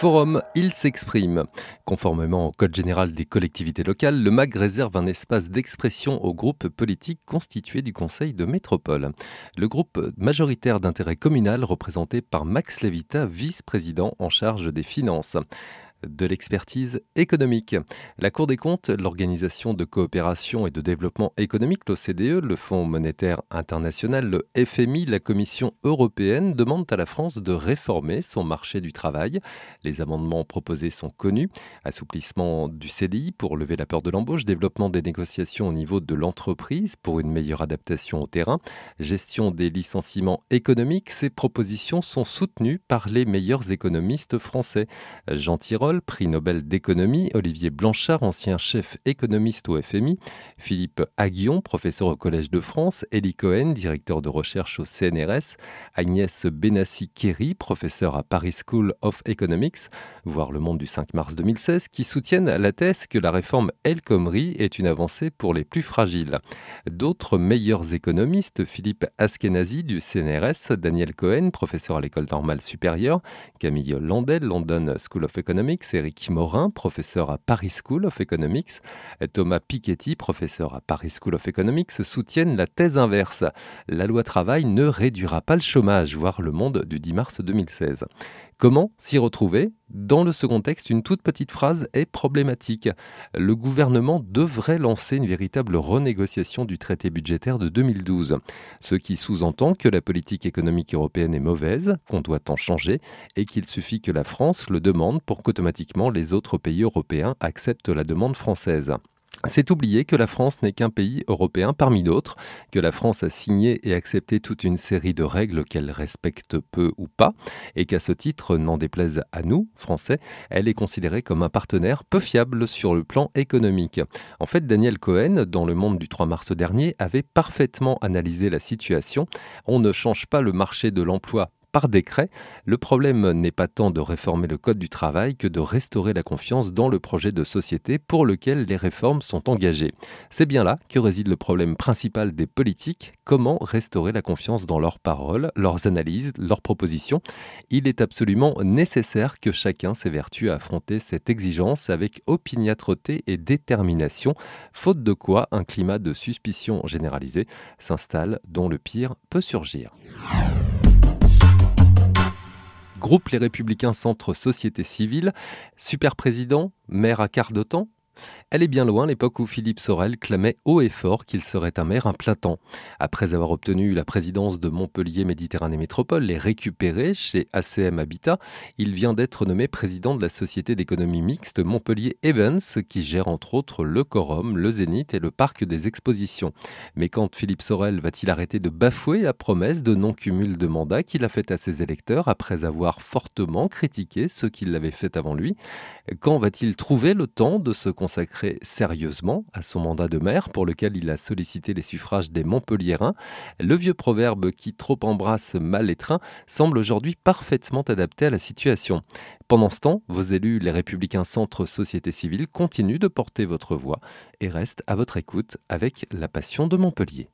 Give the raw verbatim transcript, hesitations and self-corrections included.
Forum, il s'exprime. Conformément au Code général des collectivités locales, le M A G réserve un espace d'expression aux groupes politiques constitués du Conseil de métropole. Le groupe majoritaire d'intérêt communal, représenté par Max Levita, vice-président en charge des finances. De l'expertise économique. La Cour des comptes, l'Organisation de coopération et de développement économique, l'O C D E, le Fonds monétaire international, le F M I, la Commission européenne demandent à la France de réformer son marché du travail. Les amendements proposés sont connus. Assouplissement du C D I pour lever la peur de l'embauche, développement des négociations au niveau de l'entreprise pour une meilleure adaptation au terrain, gestion des licenciements économiques. Ces propositions sont soutenues par les meilleurs économistes français. Jean Tirole, prix Nobel d'économie, Olivier Blanchard, ancien chef économiste au F M I, Philippe Aghion, professeur au Collège de France, Elie Cohen, directeur de recherche au C N R S, Agnès Benassi-Kéry, professeur à Paris School of Economics, voire Le Monde du cinq mars deux mille seize, qui soutiennent la thèse que la réforme El Khomri est une avancée pour les plus fragiles. D'autres meilleurs économistes, Philippe Askenazi du C N R S, Daniel Cohen, professeur à l'École normale supérieure, Camille Landel, London School of Economics, Éric Morin, professeur à Paris School of Economics, Thomas Piketty, professeur à Paris School of Economics, soutiennent la thèse inverse. La loi travail ne réduira pas le chômage, voire Le Monde du dix mars deux mille seize. Comment s'y retrouver ? Dans le second texte, une toute petite phrase est problématique. Le gouvernement devrait lancer une véritable renégociation du traité budgétaire de deux mille douze. Ce qui sous-entend que la politique économique européenne est mauvaise, qu'on doit en changer et qu'il suffit que la France le demande pour qu'automatiquement les autres pays européens acceptent la demande française. C'est oublier que la France n'est qu'un pays européen parmi d'autres, que la France a signé et accepté toute une série de règles qu'elle respecte peu ou pas, et qu'à ce titre, n'en déplaise à nous, Français, elle est considérée comme un partenaire peu fiable sur le plan économique. En fait, Daniel Cohen, dans Le Monde du trois mars dernier, avait parfaitement analysé la situation. On ne change pas le marché de l'emploi par décret. Le problème n'est pas tant de réformer le Code du travail que de restaurer la confiance dans le projet de société pour lequel les réformes sont engagées. C'est bien là que réside le problème principal des politiques. Comment restaurer la confiance dans leurs paroles, leurs analyses, leurs propositions ? Il est absolument nécessaire que chacun s'évertue à affronter cette exigence avec opiniâtreté et détermination, faute de quoi un climat de suspicion généralisée s'installe dont le pire peut surgir. Groupe Les Républicains Centre Société Civile, super président, maire à quart de temps. Elle est bien loin l'époque où Philippe Sorel clamait haut et fort qu'il serait un maire à plein temps. Après avoir obtenu la présidence de Montpellier Méditerranée Métropole et récupéré chez A C M Habitat, il vient d'être nommé président de la société d'économie mixte Montpellier Evans, qui gère entre autres le Corum, le Zénith et le Parc des Expositions. Mais quand Philippe Sorel va-t-il arrêter de bafouer la promesse de non-cumul de mandat qu'il a faite à ses électeurs après avoir fortement critiqué ceux qui l'avaient fait avant lui ? Quand va-t-il trouver le temps de se consacrer sérieusement à son mandat de maire pour lequel il a sollicité les suffrages des Montpelliérains ? Le vieux proverbe qui trop embrasse mal étreint semble aujourd'hui parfaitement adapté à la situation. Pendant ce temps, vos élus, les Républicains Centre Société Civile, continuent de porter votre voix et restent à votre écoute avec la passion de Montpellier.